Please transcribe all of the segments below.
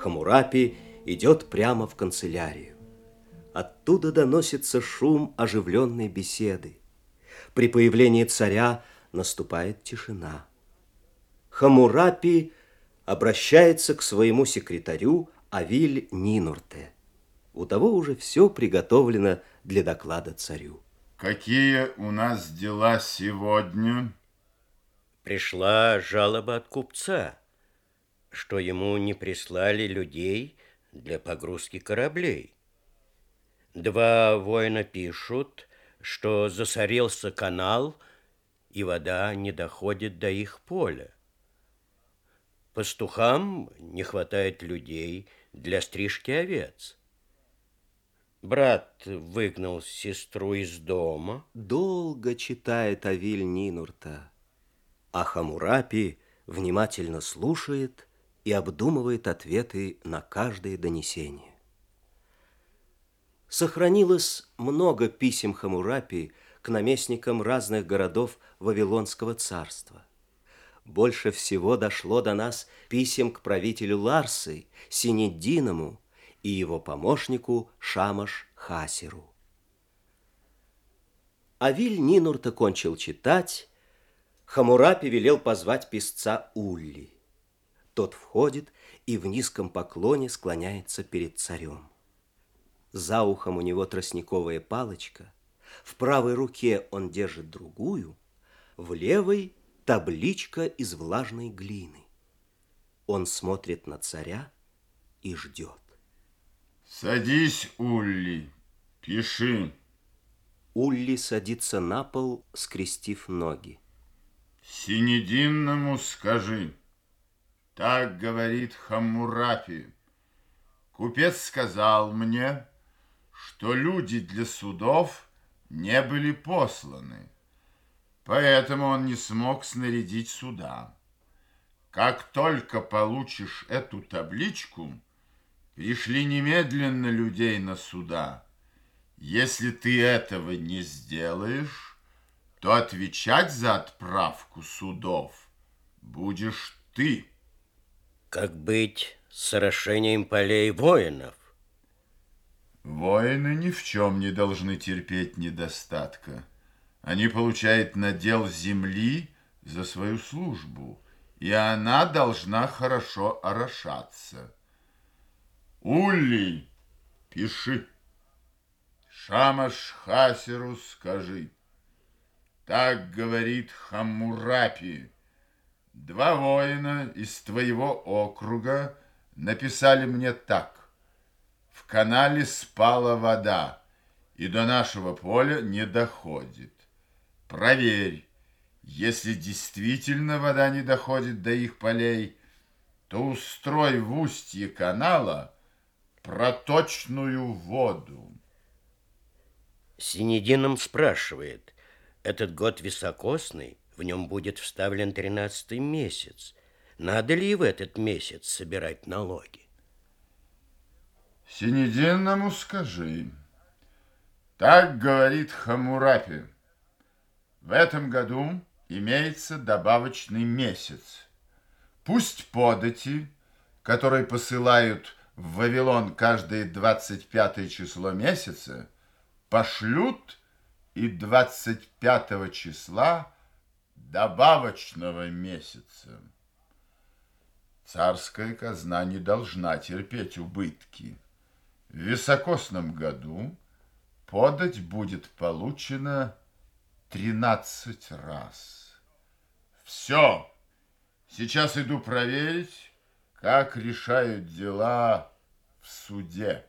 Хаммурапи идет прямо в канцелярию. Оттуда доносится шум оживленной беседы. При появлении царя наступает тишина. Хаммурапи обращается к своему секретарю Авиль-Нинурте. У того уже все приготовлено для доклада царю. Какие у нас дела сегодня? Пришла жалоба от купца, что ему не прислали людей для погрузки кораблей. Два воина пишут, что засорился канал, и вода не доходит до их поля. Пастухам не хватает людей для стрижки овец. Брат выгнал сестру из дома. Долго читает Авиль-Нинурта, а Хаммурапи внимательно слушает и обдумывает ответы на каждое донесение. Сохранилось много писем Хаммурапи к наместникам разных городов Вавилонского царства. Больше всего дошло до нас писем к правителю Ларсы, Синеддиному, и его помощнику Шамаш-Хасеру. Авиль-Нинурта кончил читать. Хаммурапи велел позвать писца Улли. Тот входит и в низком поклоне склоняется перед царем. За ухом у него тростниковая палочка, в правой руке он держит другую, в левой табличка из влажной глины. Он смотрит на царя и ждет. Садись, Улли, пиши. Улли садится на пол, скрестив ноги. Синеддинному скажи, так говорит Хаммурапи. Купец сказал мне, что люди для судов не были посланы, поэтому он не смог снарядить суда. Как только получишь эту табличку, пришли немедленно людей на суда. Если ты этого не сделаешь, то отвечать за отправку судов будешь ты. Как быть с орошением полей воинов? Воины ни в чем не должны терпеть недостатка. Они получают надел земли за свою службу, и она должна хорошо орошаться. Улли, пиши. Шамаш-Хасеру скажи. Так говорит Хаммурапи. Два воина из твоего округа написали мне так. В канале спала вода, и до нашего поля не доходит. Проверь, если действительно вода не доходит до их полей, то устрой в устье канала проточную воду. Синеддином спрашивает, этот год високосный, в нем будет вставлен 13-й месяц. Надо ли и в этот месяц собирать налоги? Синеддинному скажи, так говорит Хаммурапи. В этом году имеется добавочный месяц. Пусть подати, которые посылают в Вавилон каждое 25 число месяца, пошлют и 25 числа добавочного месяца. Царская казна не должна терпеть убытки. В високосном году подать будет получено 13 раз. Все. Сейчас иду проверить, как решают дела в суде.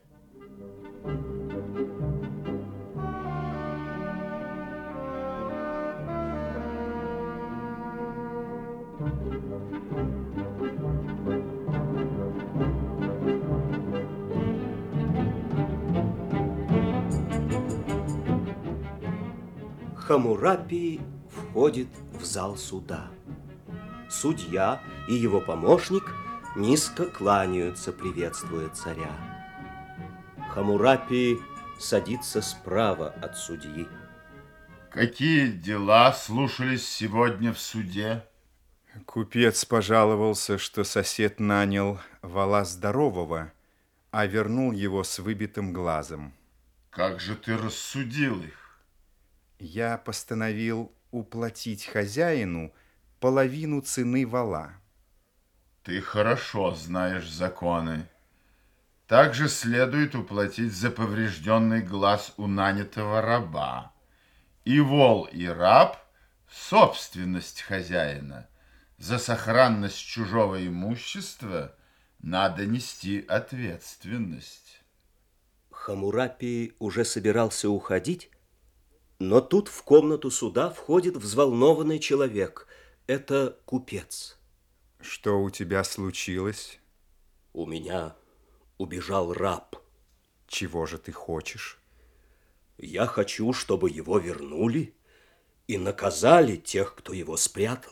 Хаммурапи входит в зал суда. Судья и его помощник низко кланяются, приветствуя царя. Хаммурапи садится справа от судьи. Какие дела слушались сегодня в суде? Купец пожаловался, что сосед нанял вола здорового, а вернул его с выбитым глазом. Как же ты рассудил их? Я постановил уплатить хозяину половину цены вола. Ты хорошо знаешь законы. Также следует уплатить за поврежденный глаз у нанятого раба. И вол, и раб – собственность хозяина. За сохранность чужого имущества надо нести ответственность. Хаммурапи уже собирался уходить, но тут в комнату суда входит взволнованный человек. Это купец. Что у тебя случилось? У меня убежал раб. Чего же ты хочешь? Я хочу, чтобы его вернули и наказали тех, кто его спрятал.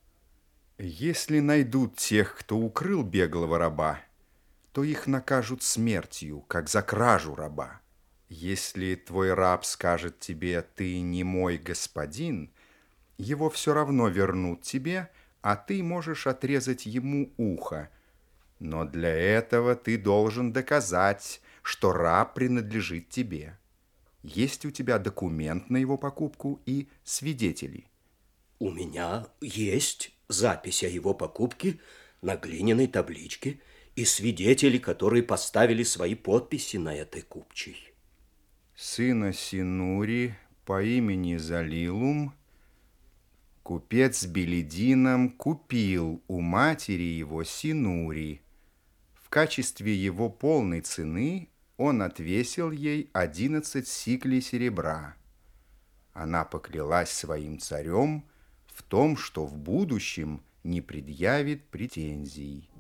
Если найдут тех, кто укрыл беглого раба, то их накажут смертью, как за кражу раба. Если твой раб скажет тебе: «Ты не мой господин», его все равно вернут тебе, а ты можешь отрезать ему ухо. Но для этого ты должен доказать, что раб принадлежит тебе. Есть у тебя документ на его покупку и свидетели? У меня есть запись о его покупке на глиняной табличке и свидетели, которые поставили свои подписи на этой купчей. Сына Синури по имени Залилум купец Беледином купил у матери его Синури. В качестве его полной цены он отвесил ей 11 сиклей серебра. Она поклялась своим царем в том, что в будущем не предъявит претензий.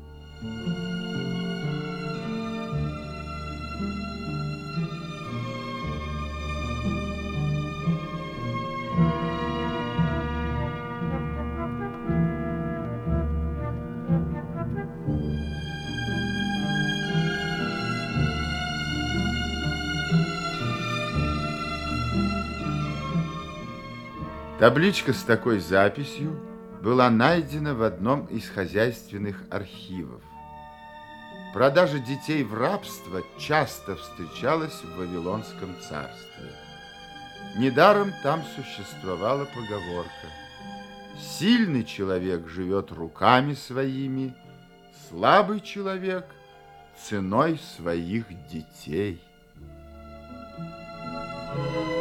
Табличка с такой записью была найдена в одном из хозяйственных архивов. Продажа детей в рабство часто встречалась в Вавилонском царстве. Недаром там существовала поговорка: сильный человек живет руками своими, слабый человек ценой своих детей.